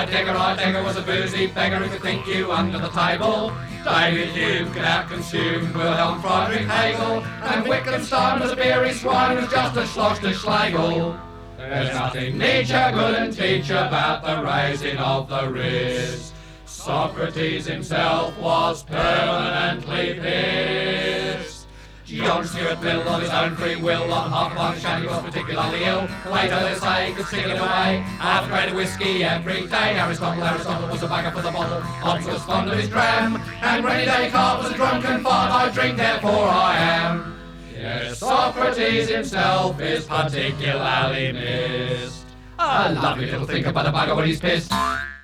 Heidegger was a boozy beggar who could think you under the table. David Hume could out-consume Wilhelm Friedrich Hegel, and Wittgenstein was a beery swine who was just a schloss to Schlegel. There's nothing Nietzsche couldn't teach about the raising of the wrist. Socrates himself was permanently pissed. John Stuart Mill, of his own free will, on half one shanty was particularly ill. Plato, they say, could sing it away. Half a grade of whiskey every day. Aristotle was a bagger for the bottle. Hobbes was fond of his dram. And Rennie Descartes was a drunken fart. I drink, therefore I am. Yes, Socrates himself is particularly missed. A lovely little thinker, but a bugger when he's pissed.